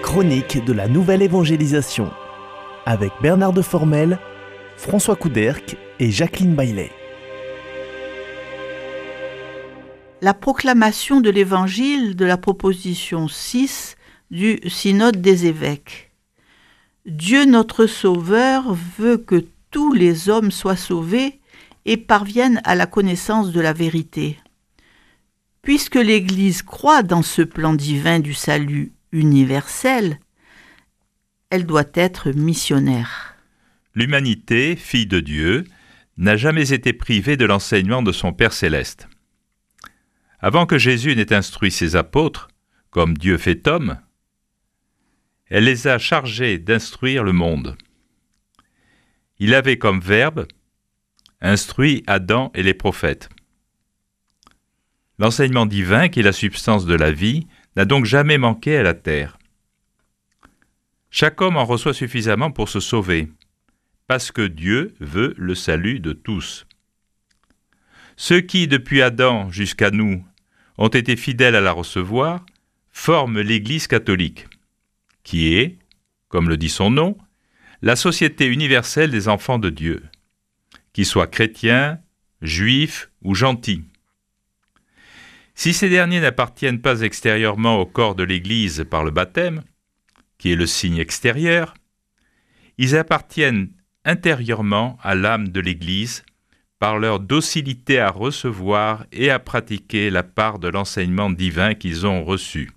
chronique de la nouvelle évangélisation avec Bernard de Formel, François Couderc et Jacqueline Baillet. La proclamation de l'évangile de la proposition 6 du synode des évêques. Dieu notre Sauveur veut que tous les hommes soient sauvés et parviennent à la connaissance de la vérité. Puisque l'Église croit dans ce plan divin du salut universel, elle doit être missionnaire. L'humanité, fille de Dieu, n'a jamais été privée de l'enseignement de son Père céleste. Avant que Jésus n'ait instruit ses apôtres, comme Dieu fait homme, elle les a chargés d'instruire le monde. Il avait comme verbe instruit Adam et les prophètes. L'enseignement divin, qui est la substance de la vie, n'a donc jamais manqué à la terre. Chaque homme en reçoit suffisamment pour se sauver, parce que Dieu veut le salut de tous. Ceux qui, depuis Adam jusqu'à nous, ont été fidèles à la recevoir, forment l'Église catholique, qui est, comme le dit son nom, la société universelle des enfants de Dieu, qu'ils soient chrétiens, juifs ou gentils. Si ces derniers n'appartiennent pas extérieurement au corps de l'Église par le baptême, qui est le signe extérieur, ils appartiennent intérieurement à l'âme de l'Église par leur docilité à recevoir et à pratiquer la part de l'enseignement divin qu'ils ont reçu.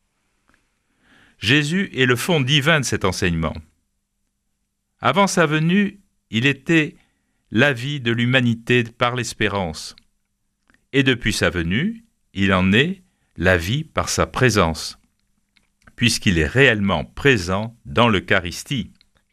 Jésus est le fond divin de cet enseignement. Avant sa venue, il était la vie de l'humanité par l'espérance. Et depuis sa venue, il en est la vie par sa présence, puisqu'il est réellement présent dans l'Eucharistie.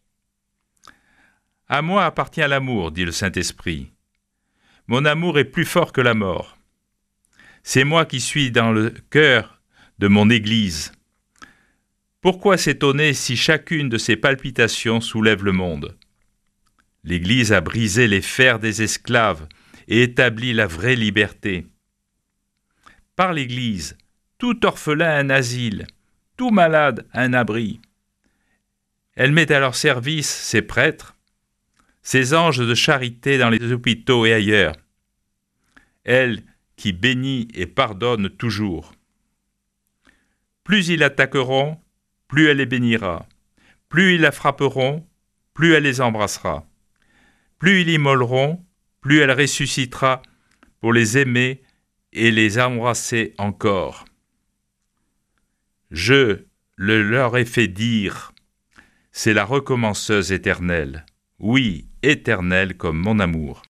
« À moi appartient l'amour, dit le Saint-Esprit. Mon amour est plus fort que la mort. C'est moi qui suis dans le cœur de mon Église. Pourquoi s'étonner si chacune de ses palpitations soulève le monde ? L'Église a brisé les fers des esclaves et établi la vraie liberté. Par l'Église, tout orphelin a un asile, tout malade a un abri. Elle met à leur service ses prêtres, ses anges de charité dans les hôpitaux et ailleurs. Elle qui bénit et pardonne toujours. Plus ils l'attaqueront, plus elle les bénira. Plus ils la frapperont, plus elle les embrassera. Plus ils l'immoleront, plus elle ressuscitera pour les aimer et les embrasser encore. Je le leur ai fait dire, c'est la recommenceuse éternelle, oui, éternelle comme mon amour.